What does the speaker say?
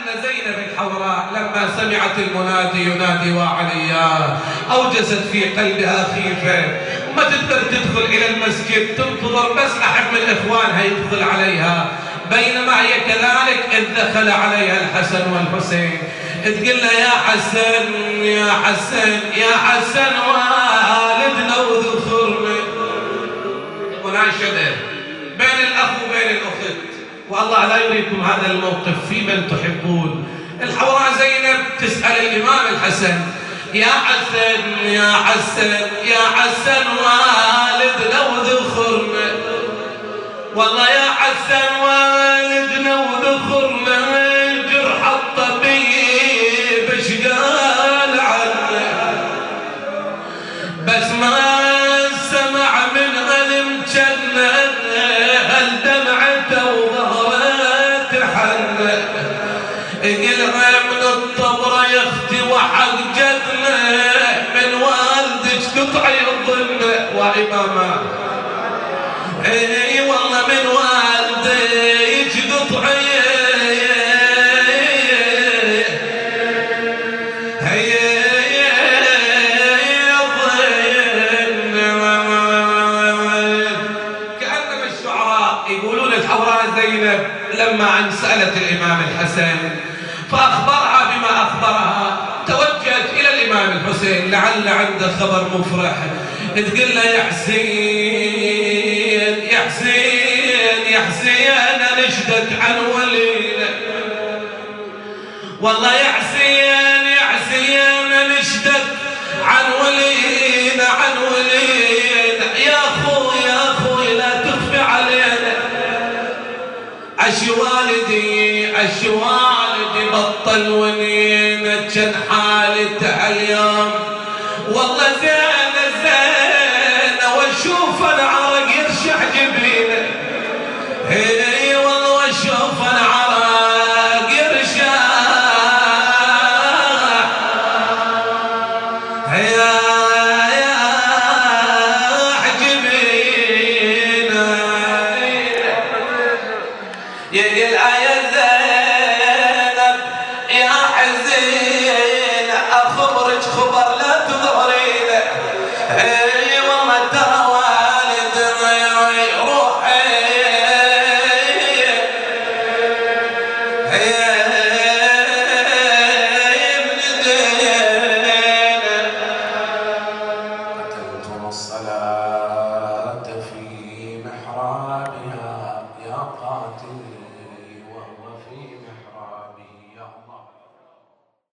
أن زينب الحوراء لما سمعت المنادي ينادي وعليا أوجست في قلبها خيفة، وما تقدر تدخل إلى المسجد، تنتظر بس أحد من إخوانها يدخل عليها. بينما هي كذلك إذ دخل عليها الحسن والحسين تقول له يا حسن يا حسن يا حسن والدنا وذخرنا. مناشدة بين الأخ وبين الأخت، والله لا يريكم هذا الموقف في من تحبون. الحوراء زينب تسأل الإمام الحسن يا حسن يا حسن يا حسن والدنا وذخرنا، والله يا حسن والدنا وذخرنا جرح الطبيب ايش قال عنه، بس ما سمع من ألم جنة هل دمعته وظهرت حنة، قلها من الطبرة يا اختي وحق جدنا من والدك قطعي الظلمة وإمامه. اي والله من والديك قطعي كأنما الشعراء يقولون الحوراء زينب لما أن سألت الإمام الحسن فأخبرها بما أخبرها توجهت إلى الإمام الحسين لعل عنده خبر مفرح، تقول له يا حسين يا حسين يا حسين أنا نشدت عن ولينا، والله يا حسين يا حسين أنا نشدت عن ولينا عن ولينا، يا أخوي يا أخوي لا تخفي علينا، أشي والدي أشي والدي بطل ونينا كان حالته اليوم، والله زينة زينة واشوف العرق يرشح جبينه، اي والله واشوف العرق يرشح يا جبينه، يا الآية زينب يا حزين أخبرك خبر لا تظهرينه، اي والله ترى والدي روحي